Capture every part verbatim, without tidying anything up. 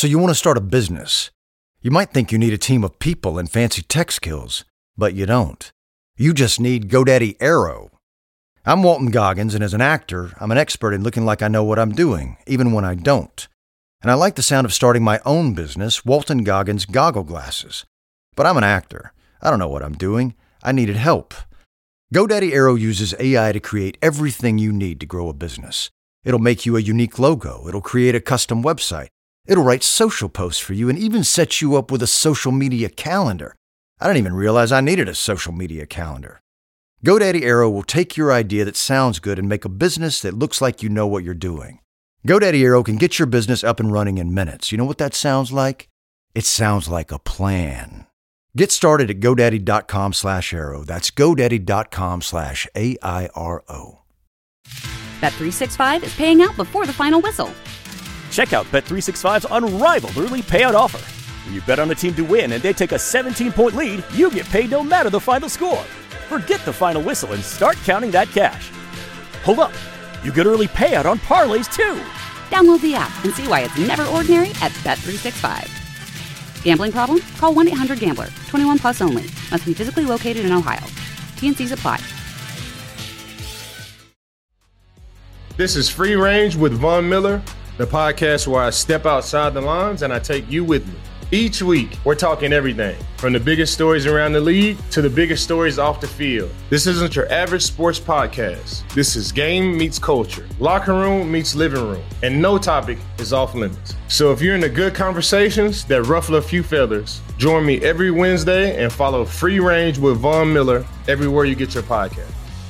So you want to start a business. You might think you need a team of people and fancy tech skills, but you don't. You just need GoDaddy Aero. I'm Walton Goggins, and as an actor, I'm an expert in looking like I know what I'm doing, even when I don't. And I like the sound of starting my own business, Walton Goggins Goggle Glasses. But I'm an actor. I don't know what I'm doing. I needed help. GoDaddy Aero uses A I to create everything you need to grow a business. It'll make you a unique logo. It'll create a custom website. It'll write social posts for you and even set you up with a social media calendar. I didn't even realize I needed a social media calendar. GoDaddy Aero will take your idea that sounds good and make a business that looks like you know what you're doing. GoDaddy Aero can get your business up and running in minutes. You know what that sounds like? It sounds like a plan. Get started at GoDaddy.com slash Aero. That's GoDaddy.com slash A I R O. Bet three sixty-five is paying out before the final whistle. Check out Bet three sixty-five's unrivaled early payout offer. When you bet on a team to win and they take a seventeen-point lead, you get paid no matter the final score. Forget the final whistle and start counting that cash. Hold up. You get early payout on parlays, too. Download the app and see why it's never ordinary at Bet three sixty-five. Gambling problem? Call one eight hundred gambler. twenty-one plus only. Must be physically located in Ohio. T N Cs apply. This is Free Range with Von Miller, the podcast where I step outside the lines and I take you with me. Each week, we're talking everything from the biggest stories around the league to the biggest stories off the field. This isn't your average sports podcast. This is game meets culture, locker room meets living room, and no topic is off limits. So if you're into good conversations that ruffle a few feathers, join me every Wednesday and follow Free Range with Von Miller everywhere you get your podcast.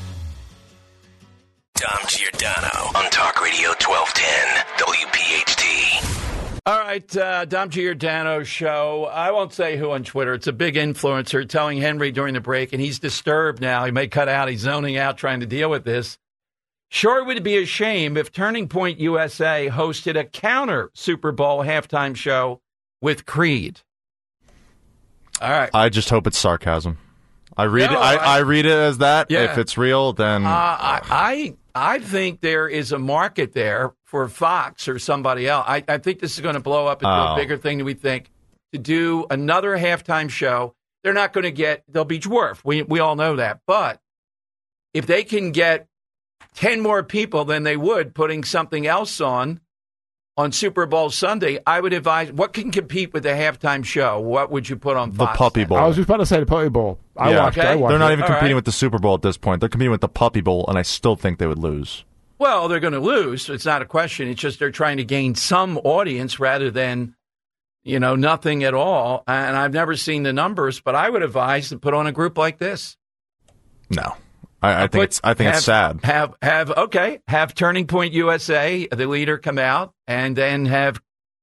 Dom Giordano on Talk Radio twelve ten W P H T. All right, uh, Dom Giordano show. I won't say who on Twitter. It's a big influencer telling Henry during the break, and he's disturbed now. He may cut out. He's zoning out trying to deal with this. Sure would be a shame if Turning Point U S A hosted a counter Super Bowl halftime show with Creed. All right. I just hope it's sarcasm. I read No, it. I, I- I read it as that. Yeah. If it's real, then Uh, I, I I think there is a market there for Fox or somebody else. I, I think this is going to blow up into Oh. a bigger thing than we think. To do another halftime show, they're not going to get. They'll be dwarfed. We we all know that. But if they can get ten more people than they would putting something else on on Super Bowl Sunday, I would advise. What can compete with the halftime show? What would you put on the Fox? Puppy then? Bowl. I was just about to say the Puppy Bowl. I Yeah. watched it. I Okay. watched They're not it. even All competing right. with the Super Bowl at this point. They're competing with the Puppy Bowl, and I still think they would lose. Well, they're going to lose. It's not a question. It's just they're trying to gain some audience rather than, you know, nothing at all. And I've never seen the numbers, but I would advise to put on a group like this. No, I, I think Put- it's. I think have, it's sad. Have have okay. Have Turning Point U S A, the leader, come out, and then have.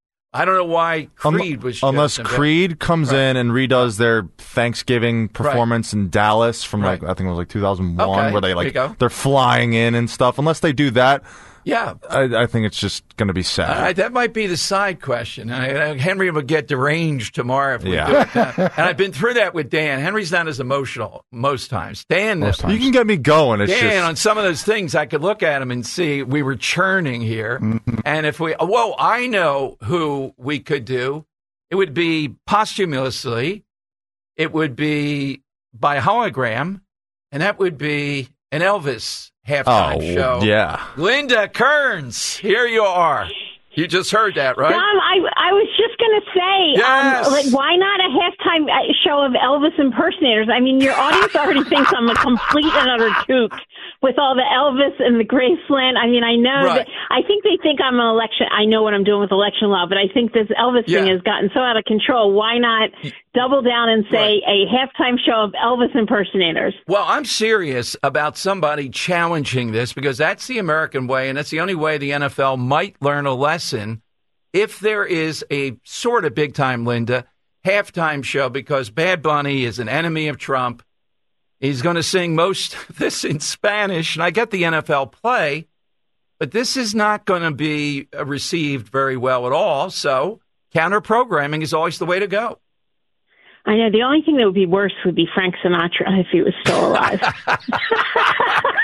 I don't know why Creed was Unless chosen, but- Creed comes Right. in and redoes their Thanksgiving performance in Dallas from like Right. I think it was like two thousand one, Okay, where they there you like go. they're flying in and stuff. Unless they do that, Yeah. I, I think it's just going to be sad. Uh, that might be the side question. I, I, Henry would get deranged tomorrow if we Yeah. do it. Uh, and I've been through that with Dan. Henry's not as emotional most times. Dan, Most you can get me going. It's Dan, just on some of those things, I could look at him and see we were churning here. Mm-hmm. And if we, whoa, I know who we could do. It would be posthumously. It would be by hologram. And that would be an Elvis halftime oh show. yeah. Linda Kearns, here you are. You just heard that, right? Dom, I, I was just going to say, Yes. um, like, why not a halftime uh, show of Elvis impersonators? I mean, your audience already thinks I'm a complete and utter kook with all the Elvis and the Graceland. I mean, I know Right. that I think they think I'm an election. I know what I'm doing with election law, but I think this Elvis thing Yeah. has gotten so out of control. Why not double down and say a halftime show of Elvis impersonators? Well, I'm serious about somebody challenging this because that's the American way, and that's the only way the N F L might learn a lesson if there is a sort of big-time, Linda, halftime show because Bad Bunny is an enemy of Trump. He's going to sing most of this in Spanish, and I get the N F L play, but this is not going to be uh, received very well at all, so counter-programming is always the way to go. I know the only thing that would be worse would be Frank Sinatra if he was still alive.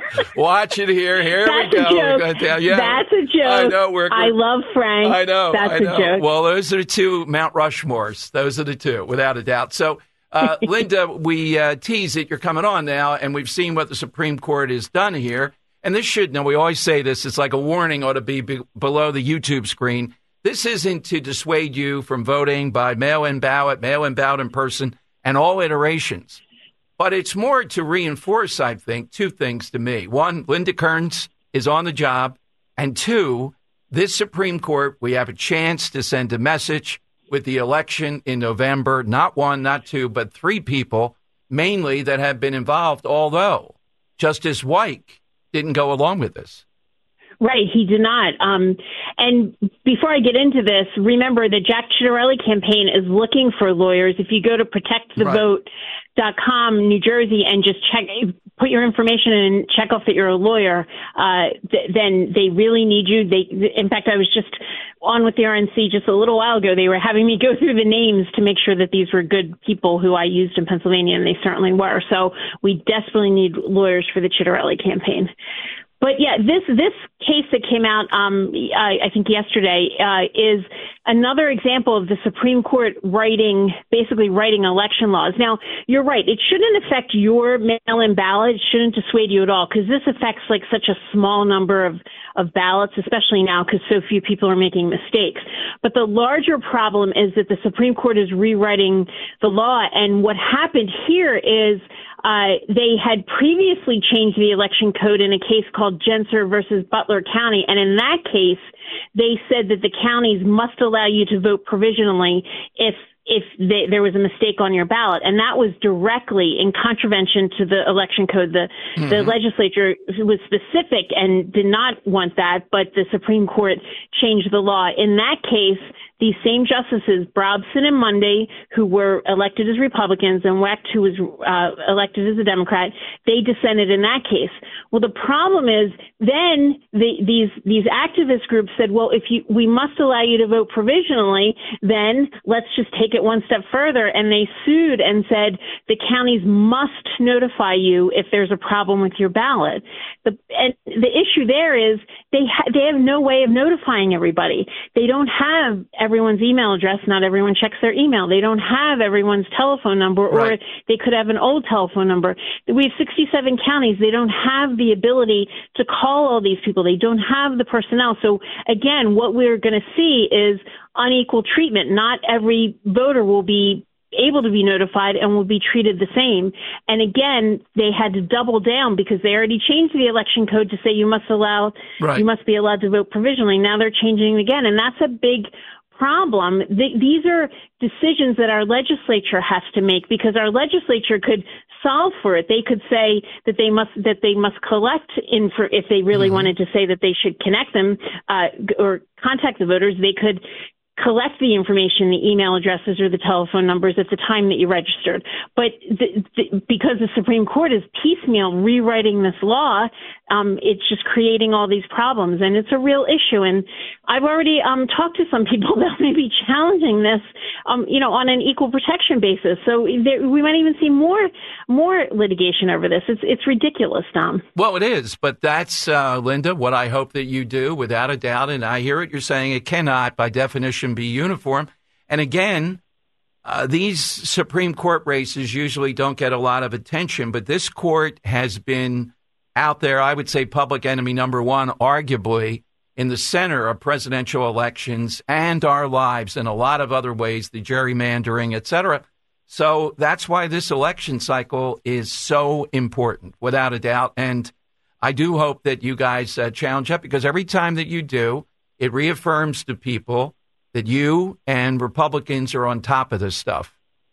Watch it here. Here That's we a go. joke. We're gonna, yeah. That's a joke. I know. We're, we're, I love Frank. I know. That's I know. a joke. Well, those are two Mount Rushmores. Those are the two, without a doubt. So, uh, Linda, we uh, tease that you're coming on now, and we've seen what the Supreme Court has done here. And this should, now we always say this, it's like a warning ought to be, be below the YouTube screen. This isn't to dissuade you from voting by mail-in ballot, mail-in ballot in person, and all iterations. But it's more to reinforce, I think, two things to me. One, Linda Kearns is on the job. And two, this Supreme Court, we have a chance to send a message with the election in November. Not one, not two, but three people, mainly that have been involved, although Justice Wyke didn't go along with this. Right, he did not. Um, and before I get into this, remember the Jack Ciattarelli campaign is looking for lawyers. If you go to protect the vote dot com, New Jersey, and just check, put your information in and check off that you're a lawyer, uh, th- then they really need you. They, in fact, I was just on with the R N C just a little while ago. They were having me go through the names to make sure that these were good people who I used in Pennsylvania, and they certainly were. So we desperately need lawyers for the Ciattarelli campaign. But yeah, this this case that came out, um, I, I think yesterday, uh, is another example of the Supreme Court writing, basically writing election laws. Now, you're right; it shouldn't affect your mail-in ballot. It shouldn't dissuade you at all, because this affects like such a small number of of ballots, especially now because so few people are making mistakes. But the larger problem is that the Supreme Court is rewriting the law, and what happened here is. Uh, they had previously changed the election code in a case called Genser versus Butler County. And in that case, they said that the counties must allow you to vote provisionally if if they, there was a mistake on your ballot. And that was directly in contravention to the election code. The, mm-hmm. the legislature was specific and did not want that, but the Supreme Court changed the law. In that case, these same justices, Brobson and Monday, who were elected as Republicans, and Wecht, who was uh, elected as a Democrat, they dissented in that case. Well, the problem is then the, these these activist groups said, well, if you we must allow you to vote provisionally, then let's just take it one step further. And they sued and said the counties must notify you if there's a problem with your ballot. The, and the issue there is they ha- they have no way of notifying everybody. They don't have everyone's email address. Not everyone checks their email. They don't have everyone's telephone number, or right. they could have an old telephone number. We have sixty-seven counties. They don't have the ability to call all these people. They don't have the personnel. So again, what we're going to see is unequal treatment. Not every voter will be able to be notified and will be treated the same. And again, they had to double down because they already changed the election code to say you must allow, right. you must be allowed to vote provisionally. Now they're changing it again. And that's a big problem. Th- these are decisions that our legislature has to make, because our legislature could solve for it. They could say that they must that they must collect in for if they really mm-hmm. wanted to say that they should connect them uh, or contact the voters. They could collect the information, the email addresses or the telephone numbers at the time that you registered. But the, the, because the Supreme Court is piecemeal rewriting this law, um, it's just creating all these problems, and it's a real issue. And I've already um, talked to some people that may be challenging this, um, you know, on an equal protection basis. So there, we might even see more more litigation over this. It's it's ridiculous, Tom. Well, it is, but that's, uh, Linda, what I hope that you do, without a doubt. And I hear what you're saying. It cannot, by definition, be uniform. And again, uh, these Supreme Court races usually don't get a lot of attention, but this court has been out there, I would say public enemy number one, arguably in the center of presidential elections and our lives in a lot of other ways, the gerrymandering, et cetera. So that's why this election cycle is so important, without a doubt. And I do hope that you guys uh, challenge up, because every time that you do, it reaffirms to people that you and Republicans are on top of this stuff.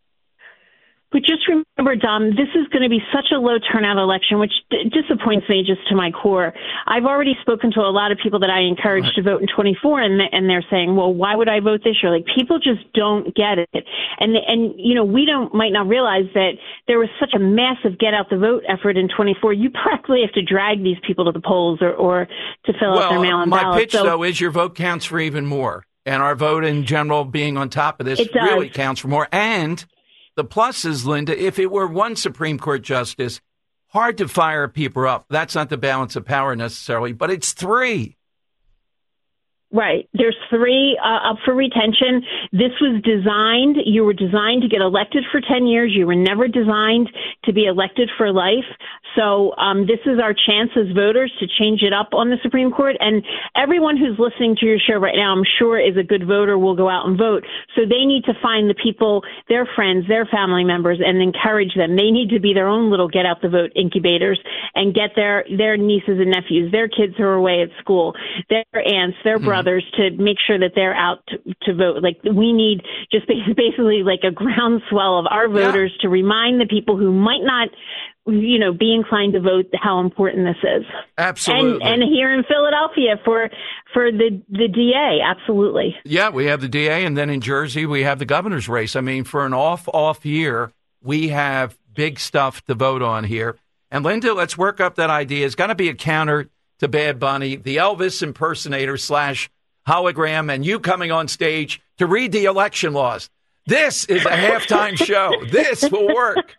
But just remember, Dom, this is going to be such a low turnout election, which d- disappoints me just to my core. I've already spoken to a lot of people that I encourage right. to vote in twenty-four, and th- and they're saying, well, why would I vote this year? Like, people just don't get it. And, and you know, we don't might not realize that there was such a massive get-out-the-vote effort in twenty-four. You practically have to drag these people to the polls or, or to fill well, out their mail-in ballots. ballots. My pitch, so, though, is your vote counts for even more. And our vote in general being on top of this really counts for more. And the plus is, Linda, if it were one Supreme Court justice, hard to fire people up. That's not the balance of power necessarily, but it's three. Right. There's three uh, up for retention. This was designed, you were designed to get elected for ten years. You were never designed to be elected for life. So um, this is our chance as voters to change it up on the Supreme Court. And everyone who's listening to your show right now, I'm sure is a good voter, will go out and vote. So they need to find the people, their friends, their family members, and encourage them. They need to be their own little get out the vote incubators and get their, their nieces and nephews, their kids who are away at school, their aunts, their brothers, mm-hmm. to make sure that they're out to, to vote. Like, we need just basically like a groundswell of our voters yeah. to remind the people who might not, you know, be inclined to vote how important this is. Absolutely. And, and here in Philadelphia for for the, the D A, absolutely. Yeah, we have the D A, and then in Jersey we have the governor's race. I mean, for an off-off year, we have big stuff to vote on here. And Linda, let's work up that idea. It's got to be a counter to Bad Bunny, the Elvis impersonator slash hologram, and you coming on stage to read the election laws. This is a halftime show. This will work.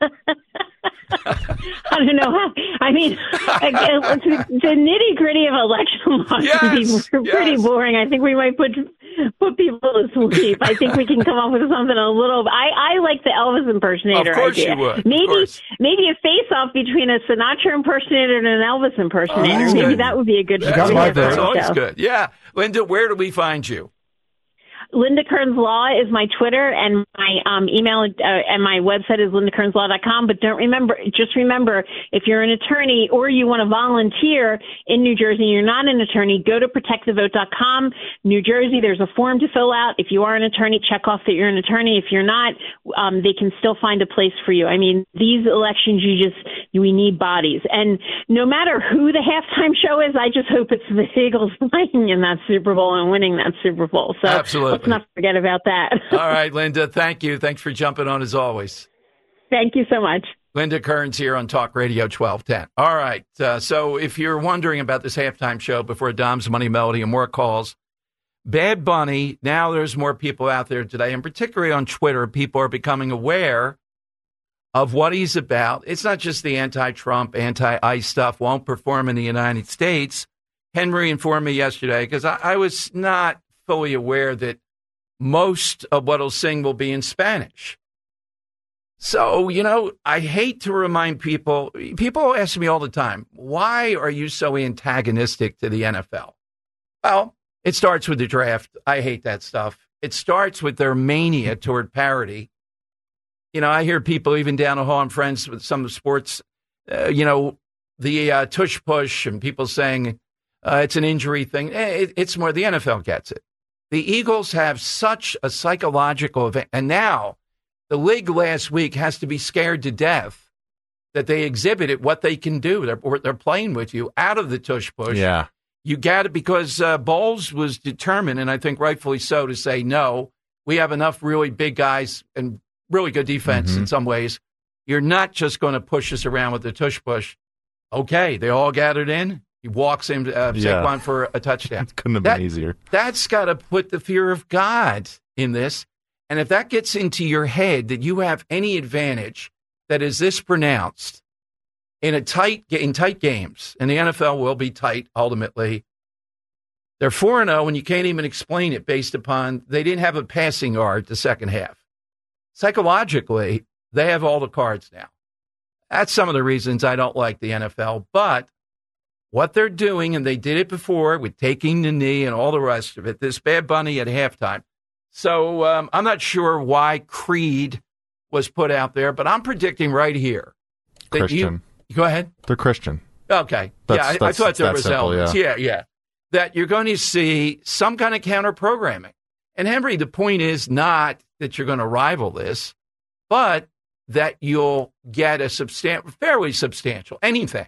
I don't know how. I mean, the nitty gritty of election laws yes, can be pretty yes. boring. I think we might put put people to sleep. I think we can come up with something a little. I, I like the Elvis impersonator of course idea. You would. Maybe maybe a face off between a Sinatra impersonator and an Elvis impersonator. Oh, maybe good. that would be a good. That's, like that's that. always good. Yeah, Linda, where do we find you? Linda Kearns Law is my Twitter, and my um, email uh, and my website is linda kearns law dot com. But don't remember, just remember, if you're an attorney or you want to volunteer in New Jersey and you're not an attorney, go to protect the vote dot com. New Jersey, there's a form to fill out. If you are an attorney, check off that you're an attorney. If you're not, um, they can still find a place for you. I mean, these elections, you just, we need bodies. And no matter who the halftime show is, I just hope it's the Eagles playing in that Super Bowl and winning that Super Bowl. So absolutely. Let's not forget about that. All right, Linda, thank you. Thanks for jumping on as always. Thank you so much. Linda Kearns here on Talk Radio twelve ten. All right, uh, so if you're wondering about this halftime show before Dom's Money Melody and more calls, Bad Bunny, now there's more people out there today, and particularly on Twitter, people are becoming aware of what he's about. It's not just the anti-Trump, anti-ICE stuff, won't perform in the United States. Henry informed me yesterday, because I, I was not fully aware that most of what he'll sing will be in Spanish. So, you know, I hate to remind people, people ask me all the time, why are you so antagonistic to the N F L? Well, it starts with the draft. I hate that stuff. It starts with their mania toward parity. You know, I hear people even down the hall, I'm friends with some of the sports, uh, you know, the uh, tush push and people saying uh, it's an injury thing. It, it's more, the N F L gets it. The Eagles have such a psychological event. And now the league last week has to be scared to death that they exhibited what they can do. They're, they're playing with you out of the tush push. Yeah. You got it because uh, Bowles was determined, and I think rightfully so, to say, no, we have enough really big guys and really good defense mm-hmm. in some ways. You're not just going to push us around with the tush push. Okay, they all gathered in. He walks in, uh, yeah. Saquon for a touchdown. Couldn't have that, been easier. That's got to put the fear of God in this. And if that gets into your head that you have any advantage that is this pronounced in a tight in tight games, and the N F L will be tight ultimately. They're four and oh, and you can't even explain it based upon they didn't have a passing yard the second half. Psychologically, they have all the cards now. That's some of the reasons I don't like the N F L. But what they're doing, and they did it before with taking the knee and all the rest of it, this Bad Bunny at halftime. So um, I'm not sure why Creed was put out there, but I'm predicting right here. That Christian. You, go ahead. They're Christian. Okay. That's, yeah, I, that's, I thought there that was simple, elements. Yeah. yeah, yeah. That you're going to see some kind of counter-programming. And, Henry, the point is not that you're going to rival this, but that you'll get a substan- fairly substantial, anything,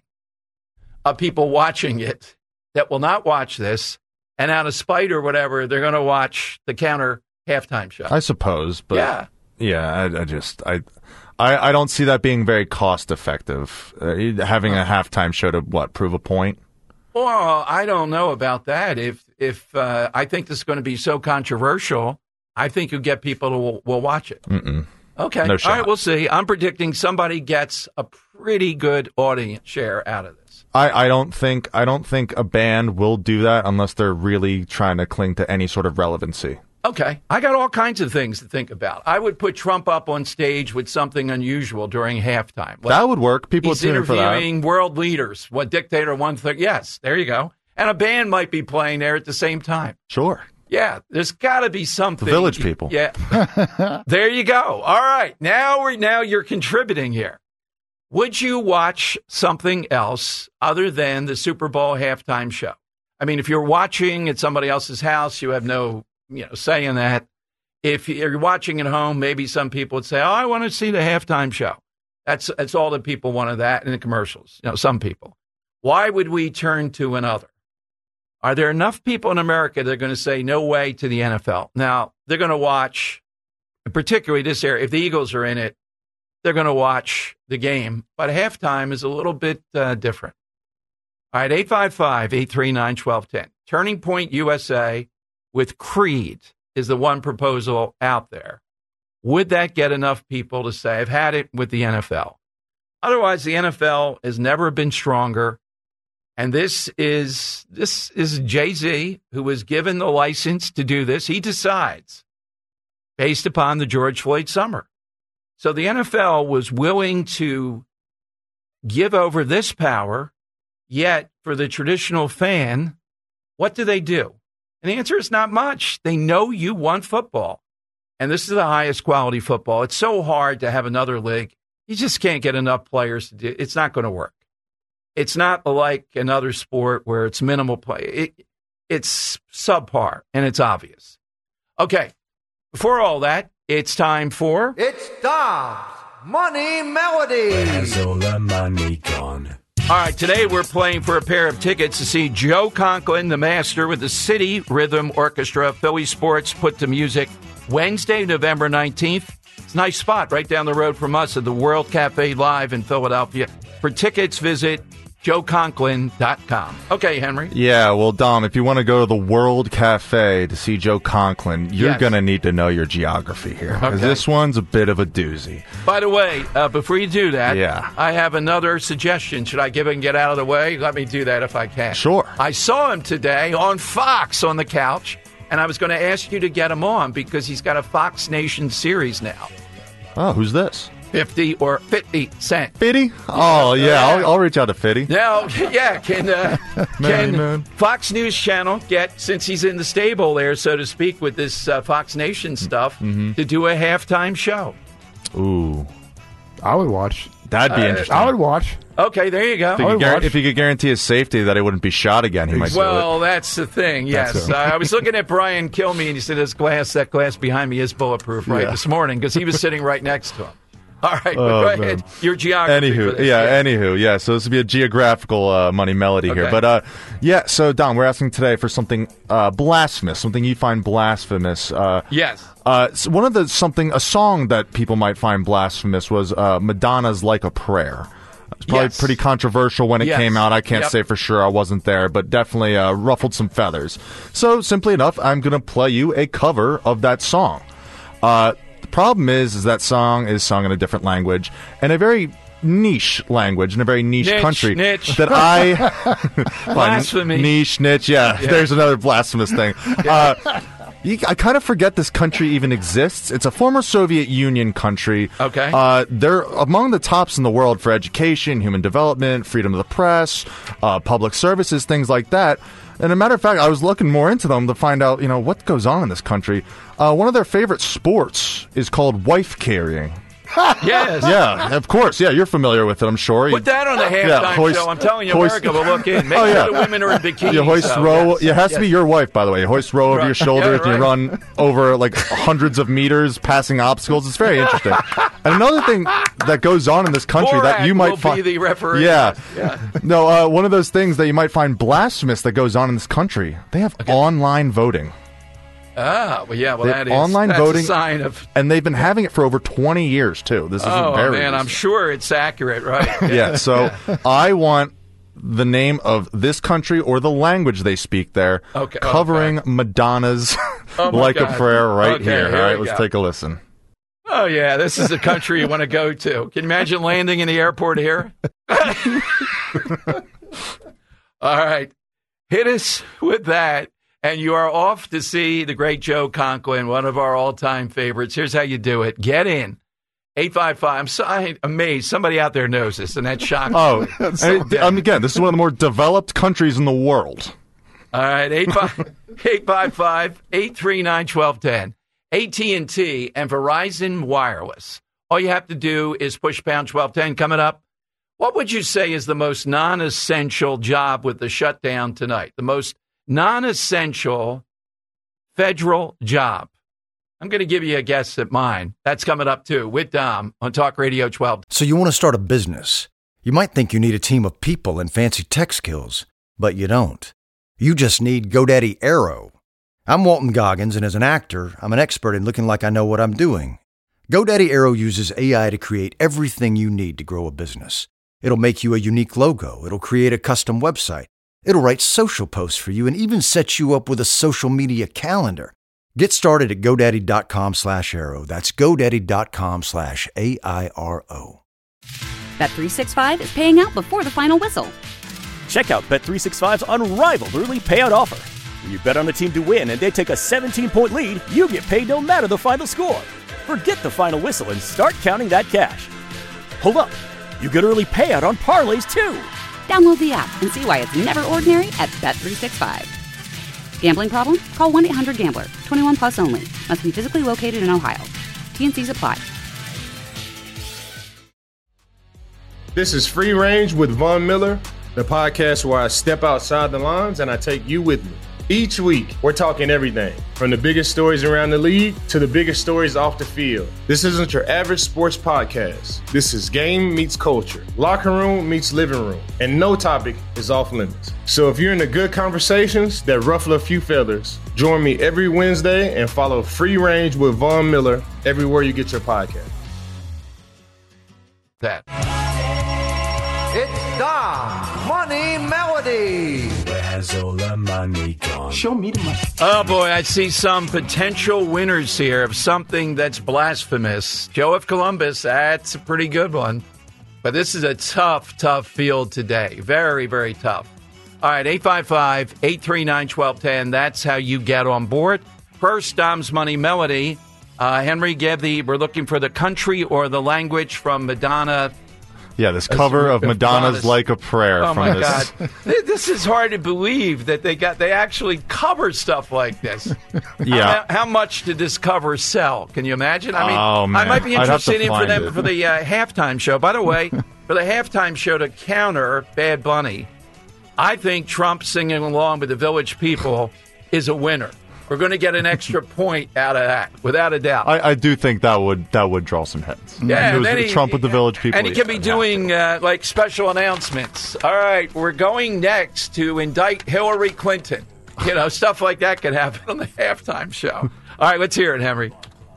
of people watching it that will not watch this, and out of spite or whatever, they're going to watch the counter halftime show. I suppose, but yeah, yeah, I, I just I, I I don't see that being very cost effective. Uh, having a halftime show to what prove a point. Well, I don't know about that. If if uh, I think this is going to be so controversial, I think you'll get people who will, will watch it. Mm-mm. Okay. No shot. All right, we'll see. I'm predicting somebody gets a pretty good audience share out of this. I, I don't think I don't think a band will do that unless they're really trying to cling to any sort of relevancy. Okay. I got all kinds of things to think about. I would put Trump up on stage with something unusual during halftime. Like, that would work. People would he's tune in for that. interviewing world leaders. What dictator one thing? Yes, there you go. And a band might be playing there at the same time. Sure. Yeah, there's got to be something. The Village People. Yeah. There you go. All right. Now we're now you're contributing here. Would you watch something else other than the Super Bowl halftime show? I mean, if you're watching at somebody else's house, you have no, you know, say in that. If you're watching at home, maybe some people would say, "Oh, I want to see the halftime show." That's that's all the people want of that in the commercials. You know, some people. Why would we turn to another? Are there enough people in America that are going to say no way to the N F L? Now, they're going to watch, particularly this area, if the Eagles are in it, they're going to watch the game. But halftime is a little bit uh, different. All right, eight five five, eight three nine, one two one zero. Turning Point U S A with Creed is the one proposal out there. Would that get enough people to say, I've had it with the N F L? Otherwise, the N F L has never been stronger. And this is this is Jay-Z, who was given the license to do this. He decides based upon the George Floyd summer. So the N F L was willing to give over this power, yet for the traditional fan, what do they do? And the answer is not much. They know you want football. And this is the highest quality football. It's so hard to have another league. You just can't get enough players to do it. It's not going to work. It's not like another sport where it's minimal play. It, it's subpar, and it's obvious. Okay, before all that, it's time for... It's Dom's Money Melody. Where's all the money gone? All right, today we're playing for a pair of tickets to see Joe Conklin, the master, with the City Rhythm Orchestra. Philly Sports put to music Wednesday, November nineteenth. It's a nice spot right down the road from us at the World Cafe Live in Philadelphia. For tickets, visit joe conklin dot com. Okay, Henry. Yeah, well, Dom, if you want to go to the World Cafe to see Joe Conklin, you're Yes. going to need to know your geography here. 'Cause Okay. This one's a bit of a doozy. By the way, uh, before you do that, Yeah. I have another suggestion. Should I give it and get out of the way? Let me do that if I can. Sure. I saw him today on Fox on the couch, and I was going to ask you to get him on because he's got a Fox Nation series now. Oh, who's this? fifty or fifty Cent. Fitty? Oh, yeah, I'll, I'll reach out to Fitty. Now, yeah, can uh, Man, can man. Fox News Channel get, since he's in the stable there, so to speak, with this uh, Fox Nation stuff, Mm-hmm. to do a halftime show? Ooh, I would watch. that'd be Uh, interesting. I would watch. Okay, there you go. If he, I could would guar- watch. if he could guarantee his safety that he wouldn't be shot again, he might do it. Well, that's the thing. Yes, That's uh, it. I was looking at Brian Kilmeade, and he said, "This glass, that glass behind me is bulletproof." Right Yeah. this morning, because he was sitting right next to him. All right, but Oh, go man. ahead. Your geography. for Anywho, this. yeah, anywho, yeah. So this would be a geographical uh, money melody here, Okay. but uh, yeah. So Don, we're asking today for something uh, blasphemous, something you find blasphemous. Uh, Yes. Uh, so one of the something a song that people might find blasphemous was uh, Madonna's "Like a Prayer." It's probably Yes. pretty controversial when it Yes. came out. I can't Yep. say for sure. I wasn't there, but definitely uh, ruffled some feathers. So simply enough, I'm going to play you a cover of that song. Uh, the problem is, is that song is sung in a different language and a very niche language in a very niche, Niche, country niche. that I Blasphemy. niche niche. Yeah, Yeah. there's another blasphemous thing. Uh, You, I kind of forget this country even exists. It's a former Soviet Union country. Okay. Uh, they're among the tops in the world for education, human development, freedom of the press, uh, public services, things like that. And a matter of fact, I was looking more into them to find out, you know, what goes on in this country. Uh, one of their favorite sports is called wife carrying. Yes. Yeah, of course. Yeah, you're familiar with it, I'm sure. Put that on the halftime Yeah, hoist- show. I'm telling you, hoist- America will look in. Make Oh, sure yeah. the women are in bikinis. You hoist so, row. yes. It has to be Yes. your wife, by the way. You hoist row over Right. your shoulders Yeah, and you right. run over like hundreds of meters, passing obstacles. It's very interesting. And another thing that goes on in this country that Borat you might will find, be the referee. yeah, Yeah. no, uh, one of those things that you might find blasphemous that goes on in this country. They have online voting. Ah, well, yeah, well, They- that is online that's voting- a sign of. And they've been having it for over twenty years too. This is Oh very man, I'm recent. sure it's accurate, right? Yeah, so I want the name of this country or the language they speak there, Okay, covering Madonna's Oh, my "Like God. a Prayer" right Okay, here. here All right, we let's go. take a listen. Oh, Oh, yeah, this is the country you want to go to. Can you imagine landing in the airport here? All right. Hit us with that, and you are off to see the great Joe Conklin, one of our all-time favorites. Here's how you do it. Get in. eight five five. I'm so I'm amazed. Somebody out there knows this, and that shocks Oh, me. and, um, again, this is one of the more developed countries in the world. All right, eight five five, eight three nine, one two one zero. A T and T and Verizon Wireless. All you have to do is push pound twelve ten. Coming up, what would you say is the most non-essential job with the shutdown tonight? The most non-essential federal job? I'm going to give you a guess at mine. That's coming up, too, with Dom on Talk Radio twelve. So you want to start a business. You might think you need a team of people and fancy tech skills, but you don't. You just need GoDaddy Aero. I'm Walton Goggins, and as an actor, I'm an expert in looking like I know what I'm doing. GoDaddy Aero uses A I to create everything you need to grow a business. It'll make you a unique logo. It'll create a custom website. It'll write social posts for you and even set you up with a social media calendar. Get started at GoDaddy.com slash Aero. That's GoDaddy.com slash A I R O. Bet three sixty-five is paying out before the final whistle. Check out Bet three sixty-five's unrivaled early payout offer. When you bet on a team to win and they take a seventeen-point lead, you get paid no matter the final score. Forget the final whistle and start counting that cash. Hold up. You get early payout on parlays, too. Download the app and see why it's never ordinary at Bet three sixty-five. Gambling problem? Call one eight hundred gambler. twenty-one plus only. Must be physically located in Ohio. T and C's apply. This is Free Range with Von Miller, the podcast where I step outside the lines and I take you with me. Each week, we're talking everything from the biggest stories around the league to the biggest stories off the field. This isn't your average sports podcast. This is game meets culture, locker room meets living room, and no topic is off limits. So if you're into good conversations that ruffle a few feathers, join me every Wednesday and follow Free Range with Von Miller everywhere you get your podcast. That. It's Dom Money Melody. Where has all the money gone? Show me the money. Oh, boy, I see some potential winners here of something that's blasphemous. Joe of Columbus, that's a pretty good one. But this is a tough, tough field today. Very, very tough. All right, eight five five, eight three nine, one two one zero. That's how you get on board. First, Dom's Money Melody. Uh, Henry, give the, we're looking for the country or the language from Madonna. Yeah, this cover of Madonna's Like a Prayer. Oh, from my this. God. This is hard to believe that they got they actually cover stuff like this. Yeah. How, how much did this cover sell? Can you imagine? I mean, Oh, man. I might be I'd have to interested in for find them it. for the uh, halftime show. By the way, for the halftime show to counter Bad Bunny, I think Trump singing along with the Village People is a winner. We're going to get an extra point out of that, without a doubt. I, I do think that would that would draw some heads. Yeah, If it was and then he- Trump with the Village People. And he could be yeah. doing uh, like special announcements. All right, we're going next to indict Hillary Clinton. You know, stuff like that could happen on the halftime show. All right, let's hear it, Henry.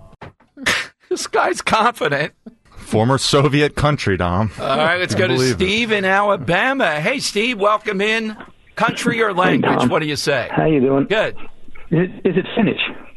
This guy's confident. Former Soviet country, Dom. All right, let's go to Unbelievable. Steve in Alabama. Hey, Steve, welcome in. Country or language? Tom. What do you say? How you doing? Good. Is, is it Finnish?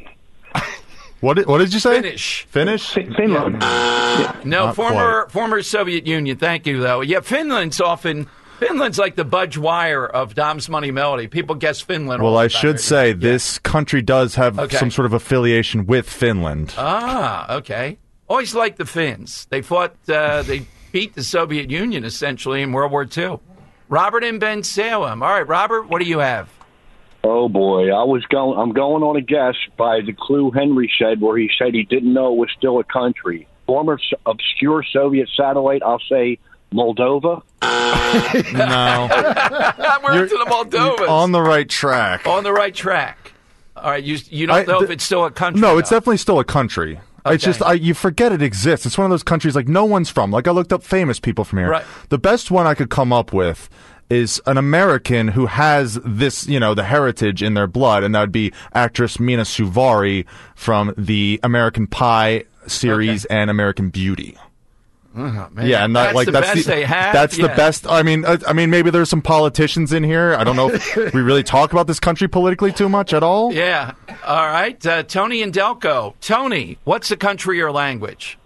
What did, what did you say? Finnish. Finnish? Fin- Finland. Yeah. No, Not former former Soviet Union. Thank you, though. Yeah, Finland's often Finland's like the Budge Wire of Dom's Money Melody. People guess Finland. all Well, the I time. should say this country does have Okay. some sort of affiliation with Finland. Ah, okay. Always liked the Finns. They fought. Uh, they beat the Soviet Union essentially in World War Two. Robert in Ben Salem. All right, Robert, what do you have? Oh boy, I was going. I'm going on a guess by the clue Henry said, where he said he didn't know it was still a country. Former s- obscure Soviet satellite. I'll say Moldova. No. We're You're- into the Moldovas. On the right track. On the right track. All right, you you don't I- know if th- it's still a country. No, it's though. definitely still a country. It's Okay. just I, you forget it exists. It's one of those countries like no one's from. Like I looked up famous people from here. Right. The best one I could come up with is an American who has this, you know, the heritage in their blood, and that would be actress Mina Suvari from the American Pie series and American Beauty. Oh, man. Yeah, and that, that's like the that's best the they have. that's yeah. the best. I mean, I, I mean, maybe there's some politicians in here. I don't know if we really talk about this country politically too much at all. Yeah. All right, uh, Tony and Delco. Tony, what's the country or language?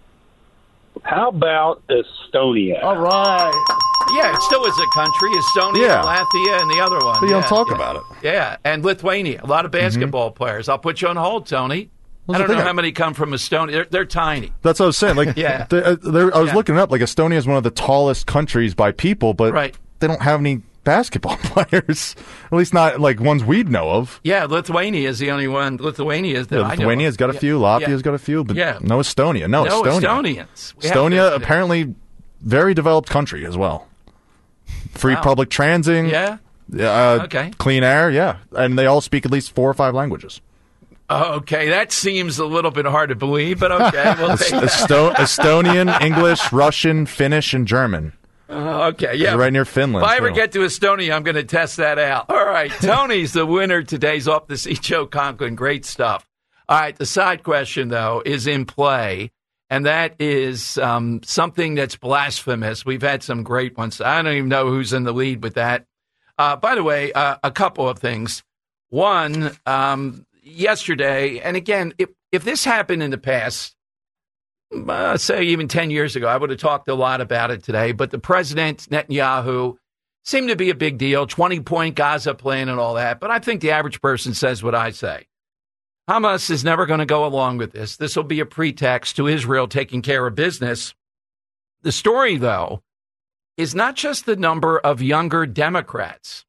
How about Estonia? All right. Yeah, it still is a country. Estonia, Yeah. Latvia, and the other one. But you yeah, don't talk yeah. about it. Yeah, and Lithuania. A lot of basketball mm-hmm. players. I'll put you on hold, Tony. What's I don't the know thing? how many come from Estonia. They're, they're tiny. That's what I was saying. Like, Yeah. they- uh, they're- I was Yeah. looking it up. Like, Estonia is one of the tallest countries by people, but Right. they don't have any basketball players. At least not like ones we'd know of. Yeah, Lithuania is the only one. Lithuania is the Yeah, Lithuania's got a few. Latvia's got a few, but Yeah. no Estonia. No, No Estonia. Estonians. We have Estonia, to- apparently, very developed country as well. Free Wow. public transit. Yeah? Uh, Okay. Clean air, yeah. And they all speak at least four or five languages. Oh, okay, that seems a little bit hard to believe, but okay. We'll take that. Esto- Estonian, English, Russian, Finnish, and German. Uh, okay, yeah. Right near Finland. If I ever too. get to Estonia, I'm going to test that out. All right, Tony's the winner today's Off the Seat Joe Conklin. Great stuff. All right, the side question, though, is in play, and that is um, something that's blasphemous. We've had some great ones. I don't even know who's in the lead with that. Uh, by the way, uh, a couple of things. One, um, yesterday, and again, if, if this happened in the past, uh, say even ten years ago, I would have talked a lot about it today, but the president, Netanyahu, seemed to be a big deal, twenty-point Gaza plan and all that, but I think the average person says what I say. Hamas is never going to go along with this. This will be a pretext to Israel taking care of business. The story, though, is not just the number of younger Democrats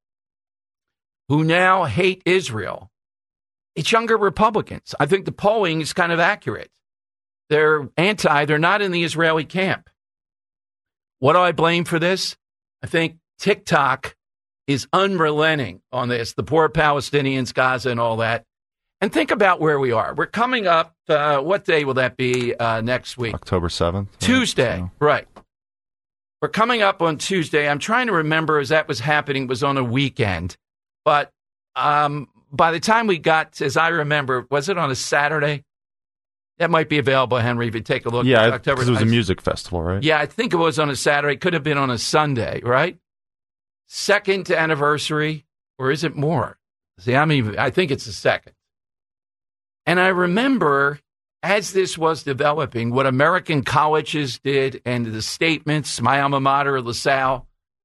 who now hate Israel. It's younger Republicans. I think the polling is kind of accurate. They're anti, they're not in the Israeli camp. What do I blame for this? I think TikTok is unrelenting on this, the poor Palestinians, Gaza, and all that. And think about where we are. We're coming up, uh, what day will that be uh, next week? October seventh. Tuesday, So. right. We're coming up on Tuesday. I'm trying to remember as that was happening, it was on a weekend. But um, by the time we got, as I remember, was it on a Saturday? That might be available, Henry, if you take a look. Yeah, at October. because it was a music festival, right? Yeah, I think it was on a Saturday. Could have been on a Sunday, right? Second anniversary, or is it more? See, I mean, I think it's the second. And I remember, as this was developing, what American colleges did and the statements, my alma mater, LaSalle,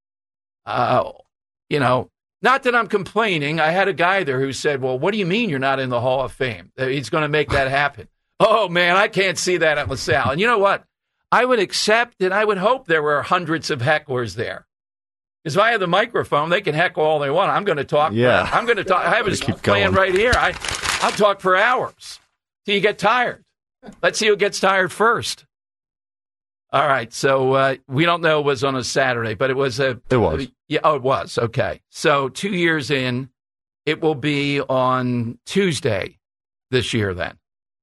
uh, you know, not that I'm complaining. I had a guy there who said, well, what do you mean you're not in the Hall of Fame? He's going to make that happen. Oh, man, I can't see that at LaSalle. And you know what? I would accept and I would hope there were hundreds of hecklers there. Because if I have the microphone, they can heckle all they want. I'm going to talk. Yeah. I'm going to talk. I have a Keep plan going. right here. I, I'll talk for hours till you get tired. Let's see who gets tired first. All right. So uh, we don't know it was on a Saturday, but it was a. It was. A, yeah. Oh, it was. Okay. So two years in, it will be on Tuesday this year then.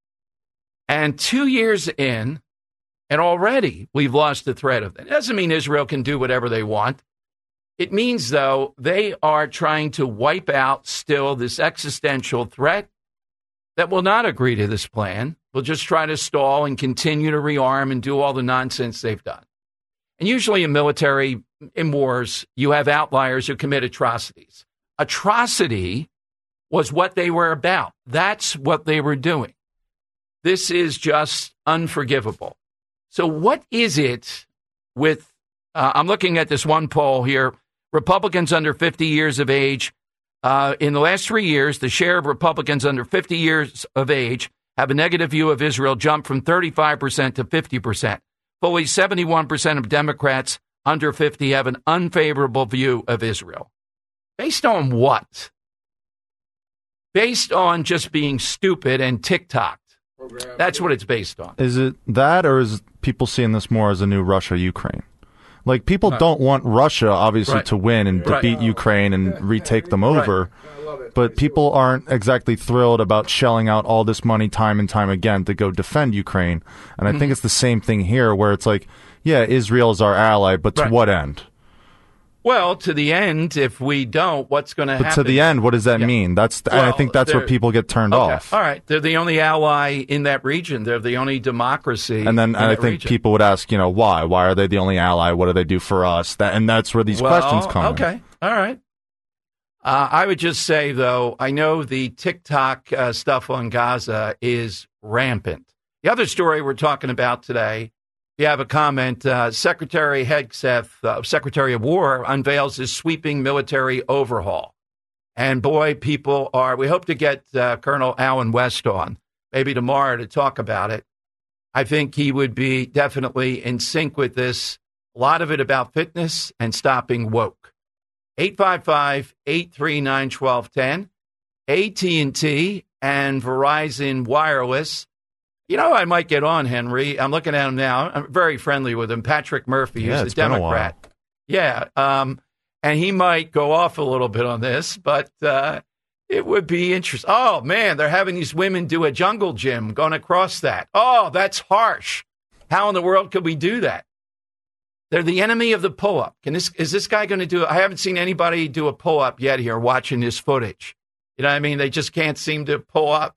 And two years in, and already we've lost the thread of it. It doesn't mean Israel can do whatever they want. It means, though, they are trying to wipe out still this existential threat that will not agree to this plan, will just try to stall and continue to rearm and do all the nonsense they've done. And usually in military, in wars, you have outliers who commit atrocities. Atrocity was what they were about. That's what they were doing. This is just unforgivable. So what is it with, uh, I'm looking at this one poll here, Republicans under fifty years of age. Uh, in the last three years, the share of Republicans under fifty years of age have a negative view of Israel jumped from thirty-five percent to fifty percent. Fully seventy-one percent of Democrats under fifty have an unfavorable view of Israel. Based on what? Based on just being stupid and TikTok. That's what it's based on. Is it that, or is people seeing this more as a new Russia-Ukraine? Like, people Right. don't want Russia, obviously, Right. to win and Right. defeat Ukraine and retake them over. But people aren't exactly thrilled about shelling out all this money time and time again to go defend Ukraine. And I Mm-hmm. think it's the same thing here, where it's like, yeah, Israel is our ally, but to Right. what end? Well, to the end, if we don't, what's going to But happen? to the end, what does that Yeah. mean? That's Well, and I think that's where they're- people get turned Okay. off. All right. They're the only ally in that region. They're the only democracy. And then in and I that think region. people would ask, you know, why? Why are they the only ally? What do they do for us? That and that's where these well, questions come. in. Okay. All right. Uh, I would just say, though, I know the TikTok uh, stuff on Gaza is rampant. The other story we're talking about today, if you have a comment, uh, Secretary Hegseth, uh, Secretary of War, unveils his sweeping military overhaul. And boy, people are, we hope to get uh, Colonel Alan West on, maybe tomorrow, to talk about it. I think he would be definitely in sync with this. A lot of it about fitness and stopping woke. eight five five, eight three nine, one two one zero. A T and T and Verizon Wireless. You know, I might get on, Henry. I'm looking at him now. I'm very friendly with him. Patrick Murphy, Yeah, who's it's a been a Democrat. Yeah. Um, and he might go off a little bit on this, but uh, it would be interesting. Oh, man, they're having these women do a jungle gym going across that. Oh, that's harsh. How in the world could we do that? They're the enemy of the pull-up. Can this is this guy going to do it? I haven't seen anybody do a pull-up yet here watching this footage. You know what I mean? They just can't seem to pull up.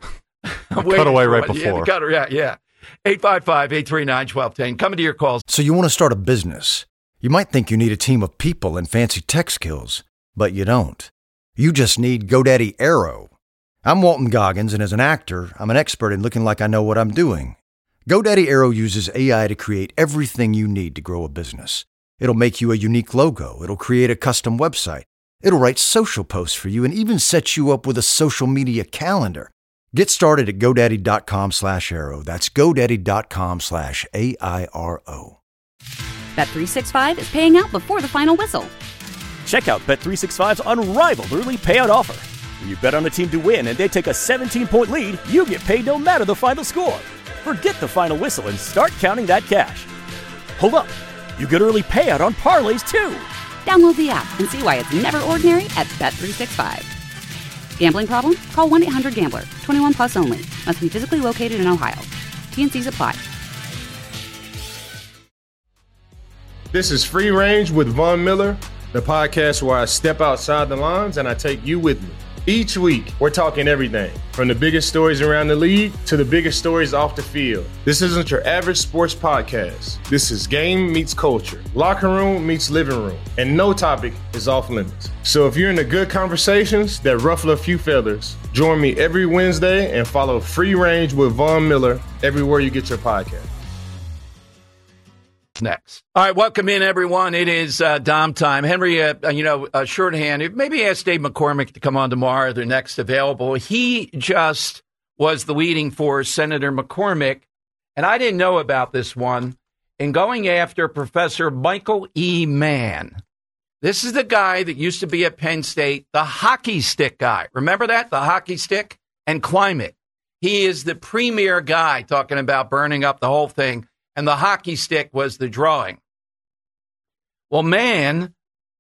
Cut away right it. before. Yeah, cut, yeah, yeah. eight five five, eight three nine, one two one zero. Coming to your calls. So you want to start a business. You might think you need a team of people and fancy tech skills, but you don't. You just need GoDaddy Aero. I'm Walton Goggins, and as an actor, I'm an expert in looking like I know what I'm doing. GoDaddy Aero uses A I to create everything you need to grow a business. It'll make you a unique logo. It'll create a custom website. It'll write social posts for you and even set you up with a social media calendar. Get started at GoDaddy.com slash Aero. That's GoDaddy.com slash A I R O. Bet three sixty-five is paying out before the final whistle. Check out Bet three sixty-five's unrivaled early payout offer. When you bet on a team to win and they take a seventeen-point lead, you get paid no matter the final score. Forget the final whistle and start counting that cash. Hold up. You get early payout on parlays, too. Download the app and see why it's never ordinary at Bet three sixty-five. Gambling problem? Call one eight hundred gambler. twenty-one plus only. Must be physically located in Ohio. T and C's apply. This is Free Range with Von Miller, the podcast where I step outside the lines and I take you with me. Each week, we're talking everything from the biggest stories around the league to the biggest stories off the field. This isn't your average sports podcast. This is game meets culture, locker room meets living room, and no topic is off limits. So if you're into good conversations that ruffle a few feathers, join me every Wednesday and follow Free Range with Von Miller everywhere you get your podcast. Next. All right, welcome in, everyone. It is uh, Dom time. Henry, uh, you know, uh, shorthand, maybe ask Dave McCormick to come on tomorrow. They're next available. He just was the leading for Senator McCormick, and I didn't know about this one, in going after Professor Michael E. Mann. This is the guy that used to be at Penn State, the hockey stick guy. Remember that? The hockey stick and climate. He is the premier guy talking about burning up the whole thing. And the hockey stick was the drawing. Well, Mann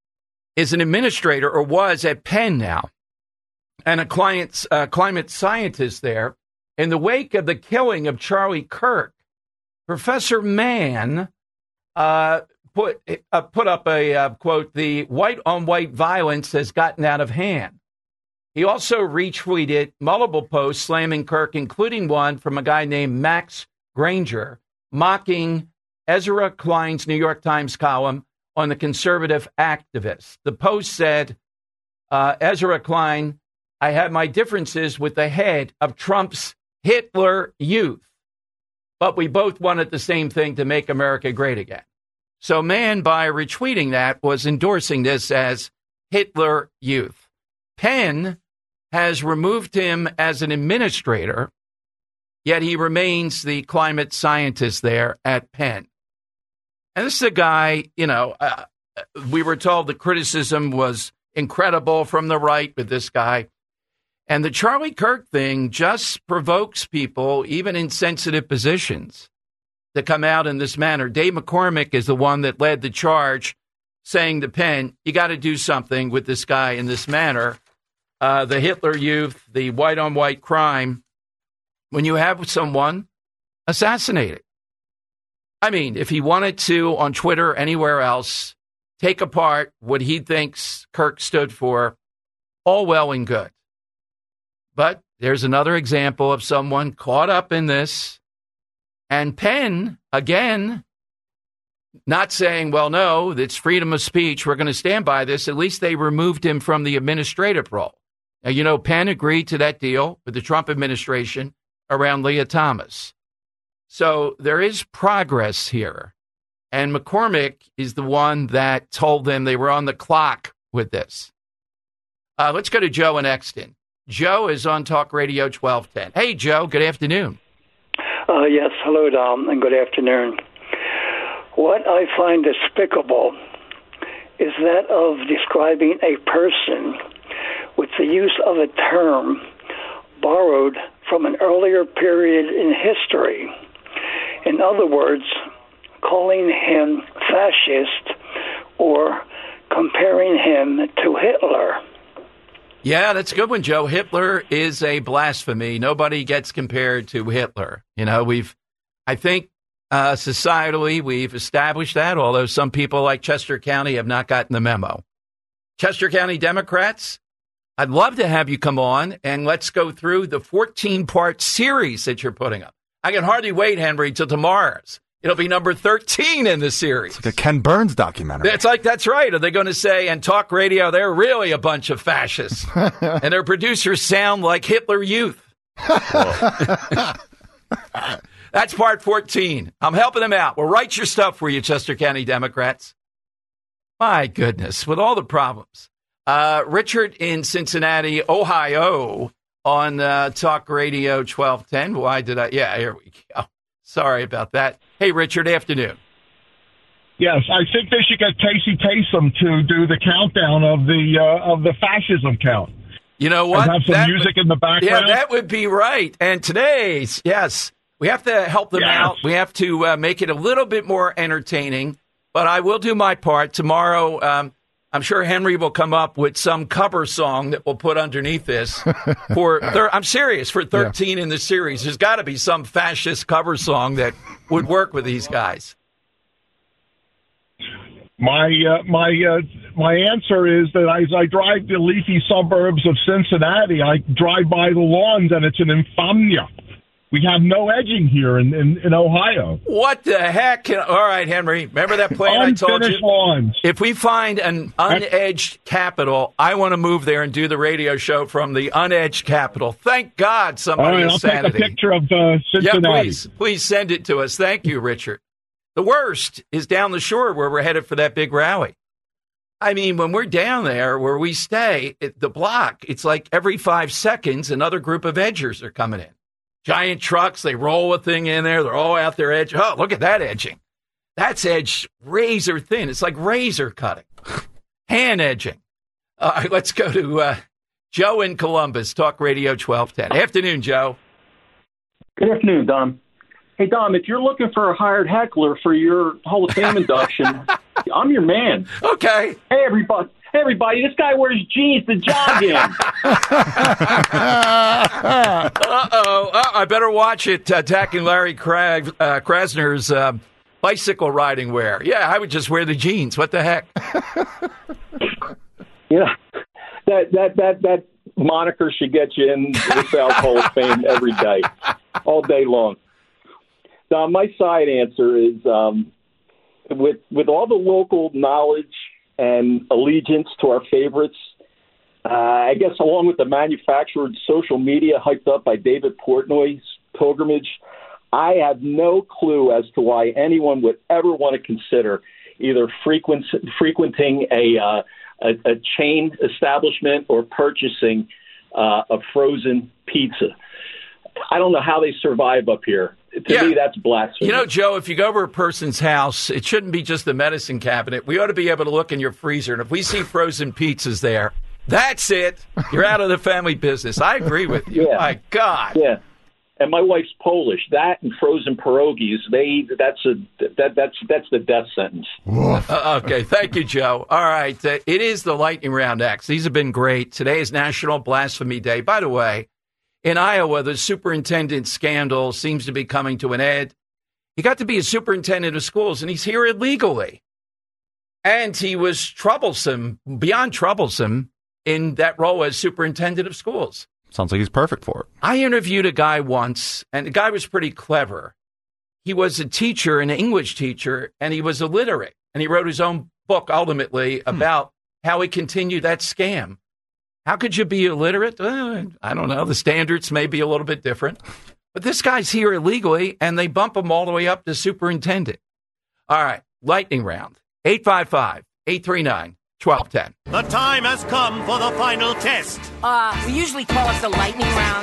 is an administrator, or was at Penn now, and a client, uh, climate scientist there. In the wake of the killing of Charlie Kirk, Professor Mann uh, put uh, put up a uh, quote: "The white-on-white violence has gotten out of hand." He also retweeted multiple posts slamming Kirk, including one from a guy named Max Granger, mocking Ezra Klein's New York Times column on the conservative activist. The post said, uh, Ezra Klein, I had my differences with the head of Trump's Hitler Youth, but we both wanted the same thing, to make America great again. So Mann, by retweeting that, was endorsing this as Hitler Youth. Penn has removed him as an administrator, yet he remains the climate scientist there at Penn. And this is a guy, you know, uh, we were told the criticism was incredible from the right with this guy. And the Charlie Kirk thing just provokes people, even in sensitive positions, to come out in this manner. Dave McCormick is the one that led the charge, saying to Penn, you got to do something with this guy in this manner. Uh, the Hitler Youth, the white-on-white crime, when you have someone assassinated. I mean, if he wanted to on Twitter or anywhere else, take apart what he thinks Kirk stood for, all well and good. But there's another example of someone caught up in this. And Penn, again, not saying, well, no, it's freedom of speech. We're going to stand by this. At least they removed him from the administrative role. Now, you know, Penn agreed to that deal with the Trump administration around Leah Thomas. So there is progress here. And McCormick is the one that told them they were on the clock with this. Uh, let's go to Joe in Exton. Joe is on Talk Radio twelve ten. Hey, Joe, good afternoon. Uh, yes, hello, Dom, and good afternoon. What I find despicable is that of describing a person with the use of a term borrowed from an earlier period in history. In other words, calling him fascist or comparing him to Hitler. Yeah, that's a good one, Joe. Hitler is a blasphemy. Nobody gets compared to Hitler. You know, we've, I think, uh, societally, we've established that, although some people like Chester County have not gotten the memo. Chester County Democrats, I'd love to have you come on and let's go through the fourteen-part series that you're putting up. I can hardly wait, Henry, till tomorrow's. It'll be number thirteen in the series. It's like a Ken Burns documentary. It's like, that's right. Are they going to say, and Talk Radio, they're really a bunch of fascists. And their producers sound like Hitler Youth. That's part fourteen. I'm helping them out. Well, write your stuff for you, Chester County Democrats. My goodness, with all the problems. Uh, Richard in Cincinnati, Ohio, on uh, Talk Radio twelve ten. Why did I? Yeah, here we go. Sorry about that. Hey, Richard, afternoon. Yes, I think they should get Casey Kasem to do the countdown of the uh, of the fascism count. You know what? And have some that music would, in the background. Yeah, that would be right. And today's, yes, we have to help them yes. out. We have to uh, make it a little bit more entertaining. But I will do my part tomorrow. Um, I'm sure Henry will come up with some cover song that we'll put underneath this. For thir- I'm serious, for thirteen yeah. in the series, there's got to be some fascist cover song that would work with these guys. My uh, my uh, my answer is that as I drive the leafy suburbs of Cincinnati, I drive by the lawns, and it's an insomnia. We have no edging here in, in, in Ohio. What the heck? Can, all right, Henry. Remember that plan I told you? Lawns. If we find an unedged capital, I want to move there and do the radio show from the unedged capital. Thank God somebody all right, has I'll sanity. Take a picture of uh, Cincinnati. Yeah, please, please send it to us. Thank you, Richard. The worst is down the shore where we're headed for that big rally. I mean, when we're down there where we stay, at the block, it's like every five seconds another group of edgers are coming in. Giant trucks, they roll a thing in there. They're all out there edging. Oh, look at that edging. That's edged razor thin. It's like razor cutting. Hand edging. All right, let's go to uh, Joe in Columbus, Talk Radio twelve ten. Afternoon, Joe. Good afternoon, Dom. Hey, Dom, if you're looking for a hired heckler for your Hall of Fame induction, I'm your man. Okay. Hey, everybody. Hey, everybody, this guy wears jeans to jog in. Uh-oh. Uh, I better watch it, uh, attacking Larry Krag, uh, Krasner's uh, bicycle riding wear. Yeah, I would just wear the jeans. What the heck? Yeah, that, that, that, that moniker should get you in the South Hall of Fame every day, all day long. Now, my side answer is um, with with all the local knowledge and allegiance to our favorites, uh, I guess along with the manufactured social media hyped up by David Portnoy's pilgrimage, I have no clue as to why anyone would ever want to consider either frequent, frequenting a, uh, a, a chain establishment or purchasing uh, a frozen pizza. I don't know how they survive up here. To yeah. me, that's blasphemy. You know, Joe, if you go over a person's house, it shouldn't be just the medicine cabinet. We ought to be able to look in your freezer, and if we see frozen pizzas there, that's it. You're out of the family business. I agree with you. Yeah. My God. Yeah. And my wife's Polish. That and frozen pierogies, they that's a that that's that's the death sentence. Uh, okay, thank you, Joe. All right, uh, it is the Lightning Round X. These have been great. Today is National Blasphemy Day. By the way, in Iowa, the superintendent scandal seems to be coming to an end. He got to be a superintendent of schools, and he's here illegally. And he was troublesome, beyond troublesome, in that role as superintendent of schools. Sounds like he's perfect for it. I interviewed a guy once, and the guy was pretty clever. He was a teacher, an English teacher, and he was illiterate. And he wrote his own book, ultimately, about hmm. how he continued that scam. How could you be illiterate? Uh, I don't know. The standards may be a little bit different. But this guy's here illegally, and they bump him all the way up to superintendent. All right, lightning round. eight five five, eight three nine, one two one zero. The time has come for the final test. Uh, we usually call it the lightning round.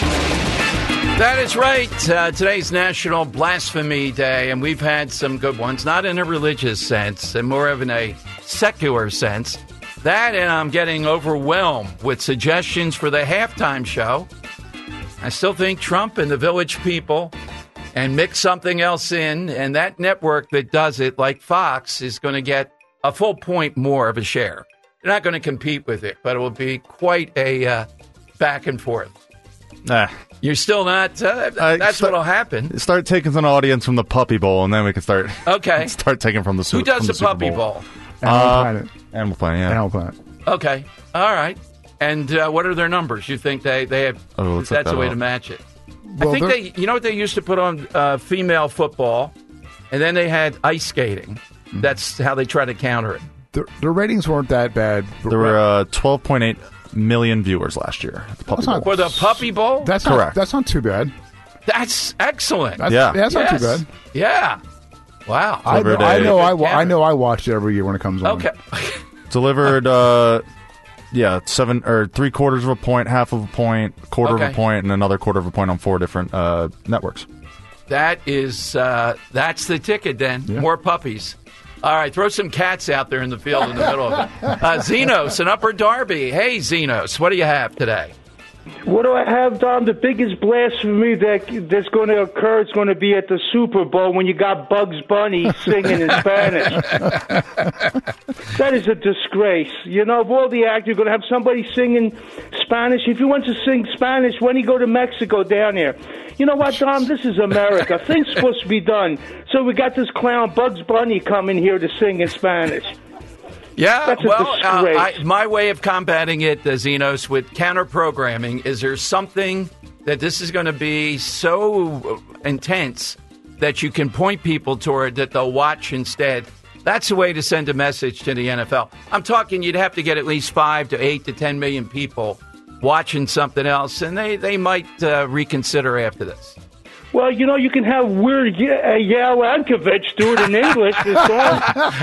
That is right. Uh, today's National Blasphemy Day, and we've had some good ones, not in a religious sense, and more of in a secular sense. That, and I'm getting overwhelmed with suggestions for the halftime show. I still think Trump and the Village People and mix something else in, and that network that does it, like Fox, is going to get a full point more of a share. They're not going to compete with it, but it will be quite a uh, back and forth. Nah. You're still not, uh, that's start, what'll happen. Start taking some audience from the Puppy Bowl, and then we can start Okay. start taking from the Super Bowl. Who does the, the Puppy Bowl? Bowl? Animal uh, Planet. Animal Planet, yeah. Animal Planet. Okay. All right. And uh, what are their numbers? You think they, they have, oh, that's that a way up. to match it? Well, I think they, you know what they used to put on uh, female football, and then they had ice skating. That's how they try to counter it. The, the ratings weren't that bad. There were uh, twelve point eight million viewers last year at the Puppy Bowl. For the Puppy Bowl? That's correct. Not, that's not too bad. That's excellent. That's, yeah. that's yes. not too bad. Yeah. Wow. I know, I know I, wa- I know. I watch it every year when it comes on. Okay. Delivered, uh, yeah, seven or three quarters of a point, half of a point, quarter Okay. of a point, and another quarter of a point on four different uh, networks. That is, uh, that's the ticket then. Yeah. More puppies. All right, throw some cats out there in the field in the middle of it. Uh, Zenos in Upper Darby. Hey, Zenos, what do you have today? What do I have, Dom? The biggest blasphemy that that's going to occur is going to be at the Super Bowl when you got Bugs Bunny singing in Spanish. That is a disgrace. You know, of all the actors, you're going to have somebody singing Spanish. If you want to sing Spanish, when you go to Mexico down there, you know what, Dom? This is America. Things supposed to be done. So we got this clown Bugs Bunny coming here to sing in Spanish. Yeah, That's a well, uh, disgrace. I, my way of combating it, uh, Zenos, with counter-programming, is there something that this is going to be so intense that you can point people toward that they'll watch instead? That's a way to send a message to the N F L. I'm talking you'd have to get at least five to eight to ten million people watching something else, and they, they might uh, reconsider after this. Well, you know, you can have Weird Ye- uh, Yale Ankovich do it in English. This song.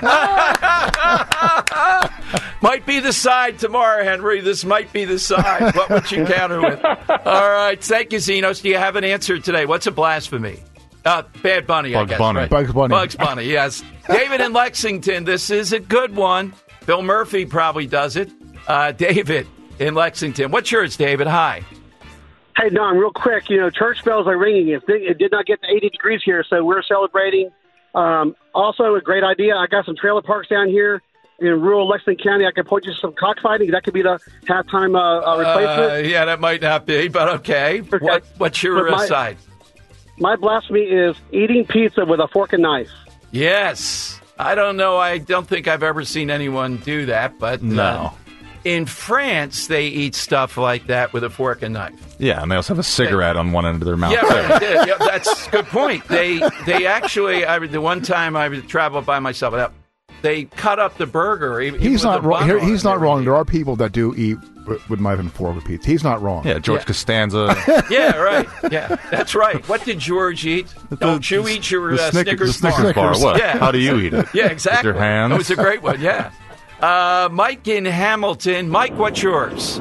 Might be the side tomorrow, Henry. This might be the side. What would you counter with? All right. Thank you, Zenos. Do you have an answer today? What's a blasphemy? Uh, Bad Bunny, Bugs I guess. Bunny. Right? Bugs Bunny. Bugs Bunny, yes. David in Lexington, this is a good one. Bill Murphy probably does it. Uh, David in Lexington. What's yours, David? Hi. Hey, Don, real quick, you know, church bells are ringing. It, it did not get to eighty degrees here, so we're celebrating. Um, also, a great idea. I got some trailer parks down here in rural Lexington County. I can point you to some cockfighting. That could be the halftime uh, uh, replacement. Uh, yeah, that might not be, but okay. Okay. What, what's your But my- uh, side? My blasphemy is eating pizza with a fork and knife. Yes. I don't know. I don't think I've ever seen anyone do that, but No. uh, in France, they eat stuff like that with a fork and knife. Yeah, and they also have a cigarette on one end of their mouth. Yeah, too. right. yeah, yeah, that's a good point. They they actually, I, the one time I traveled by myself, they cut up the burger. Even He's with not the wrong. bun Here, on he's it. not wrong. There are people that do eat with with knife and fork with pizza. He's not wrong. Yeah, George Yeah. Costanza. Yeah, right. Yeah, that's right. What did George eat? Don't you eat your the uh, Snicker- Snickers, the Snickers bar. What? Yeah. How do you eat it? Yeah, exactly. With your hands? That was a great one, yeah. Uh, Mike in Hamilton. Mike, what's yours?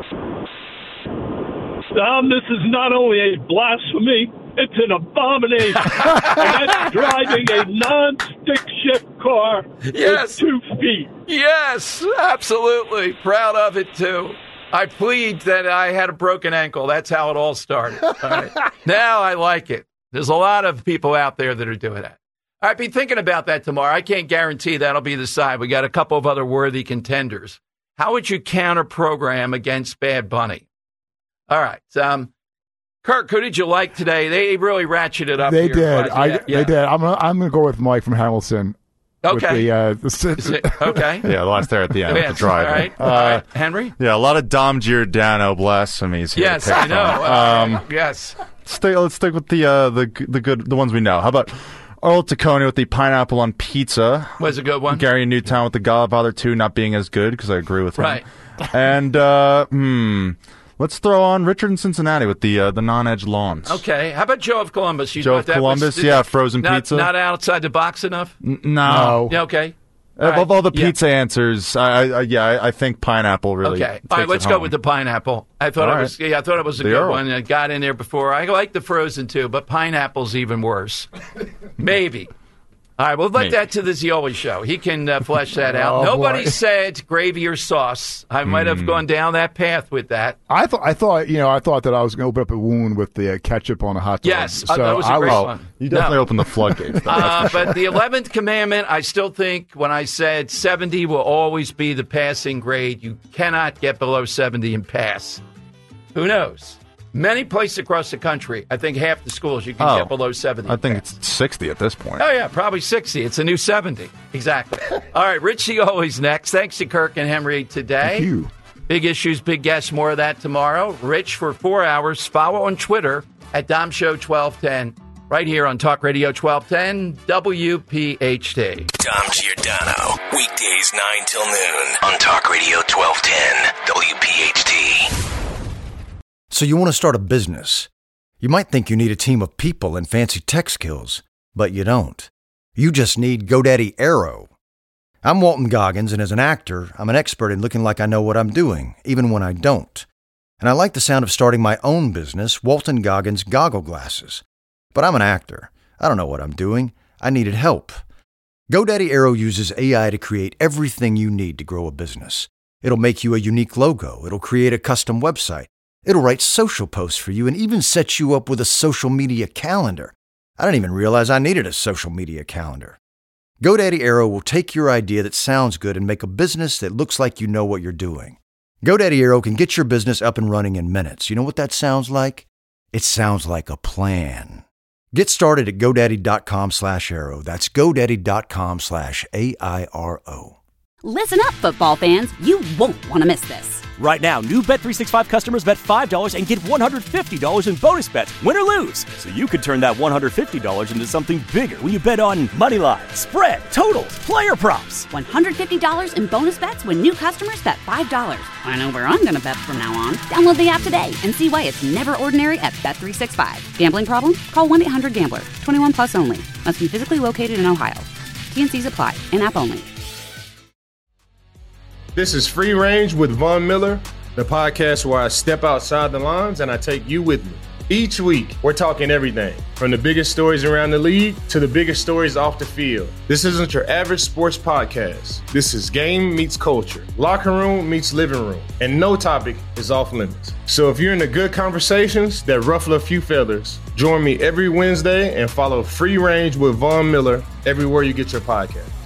Um, this is not only a blasphemy, it's an abomination. And that's driving a non-stick shift car Yes. with two feet. Yes, absolutely. Proud of it, too. I plead that I had a broken ankle. That's how it all started. All right. Now I like it. There's a lot of people out there that are doing that. I'd be thinking about that tomorrow. I can't guarantee that'll be the side. We got a couple of other worthy contenders. How would you counter program against Bad Bunny? All right. Um, Kirk, who did you like today? They really ratcheted up. They here, did. but, I, yeah, yeah. They did. I'm gonna, I'm going to go with Mike from Hamilton. Okay. The, uh, the, Is it, okay. Yeah, the last there at the end Yes, of the drive. all right. Uh, All right. Henry? Yeah, a lot of Dom Giordano blasphemies here. Yes, to pick I know. from. Um, yes. Stay, let's stick with the uh, the the good the ones we know. How about Earl Taccone with the pineapple on pizza? Was a good one. Gary Newtown with the Godfather two not being as good, because I agree with him. Right. And uh, hmm, let's throw on Richard in Cincinnati with the uh, the non-edge lawns. Okay. How about Joe of Columbus? You Joe thought of that Columbus, was, yeah, frozen not, pizza. Not outside the box enough? N- no. Yeah, okay. All right. Of all the Yeah. pizza answers, I, I yeah, I, I think pineapple really. Okay. takes All right, let's it go home. with the pineapple. I thought All it right. was yeah, I thought it was a The good Earl. one. I got in there before. I like the frozen too, but pineapple's even worse. Maybe. All right, we'll let Maybe. that to the Zioli show. He can uh, flesh that out. Oh, Nobody boy. said gravy or sauce. I might have Mm. gone down that path with that. I thought, I thought, you know, I thought that I was going to open up a wound with the uh, ketchup on a hot dog. Yes, uh, that was a I great Oh, one. you definitely No. opened the floodgates. though, Uh, that's for but the eleventh commandment, I still think when I said seventy will always be the passing grade, you cannot get below seventy and pass. Who knows? Many places across the country, I think half the schools you can Oh, get below seventy. I think it's sixty at this point. Oh, yeah, probably sixty. It's a new seventy. Exactly. All right, Rich Zioli's next. Thanks to Kirk and Henry today. Thank you. Big issues, big guests, more of that tomorrow. Rich for four hours. Follow on Twitter at Dom Show twelve ten. Right here on Talk Radio twelve ten, W P H T. Dom Giordano. Weekdays nine till noon on Talk Radio twelve ten, W P H T. So you want to start a business. You might think you need a team of people and fancy tech skills, but you don't. You just need GoDaddy Aero. I'm Walton Goggins, and as an actor, I'm an expert in looking like I know what I'm doing, even when I don't. And I like the sound of starting my own business, Walton Goggins Goggle Glasses. But I'm an actor. I don't know what I'm doing. I needed help. GoDaddy Aero uses A I to create everything you need to grow a business. It'll make you a unique logo. It'll create a custom website. It'll write social posts for you and even set you up with a social media calendar. I didn't even realize I needed a social media calendar. GoDaddy Aero will take your idea that sounds good and make a business that looks like you know what you're doing. GoDaddy Aero can get your business up and running in minutes. You know what that sounds like? It sounds like a plan. Get started at GoDaddy.com slash Aero. That's GoDaddy.com slash A I R O. Listen up, football fans. You won't want to miss this. Right now, new Bet three sixty-five customers bet five dollars and get one hundred fifty dollars in bonus bets, win or lose. So you could turn that one hundred fifty dollars into something bigger when you bet on money line, spread, totals, player props. one hundred fifty dollars in bonus bets when new customers bet five dollars. I know where I'm going to bet from now on. Download the app today and see why it's never ordinary at Bet three sixty-five. Gambling problem? Call one eight hundred gambler. twenty-one plus only. Must be physically located in Ohio. T N Cs apply. In-app only. This is Free Range with Von Miller, the podcast where I step outside the lines and I take you with me. Each week, we're talking everything from the biggest stories around the league to the biggest stories off the field. This isn't your average sports podcast. This is game meets culture, locker room meets living room, and no topic is off limits. So if you're into good conversations that ruffle a few feathers, join me every Wednesday and follow Free Range with Von Miller everywhere you get your podcast.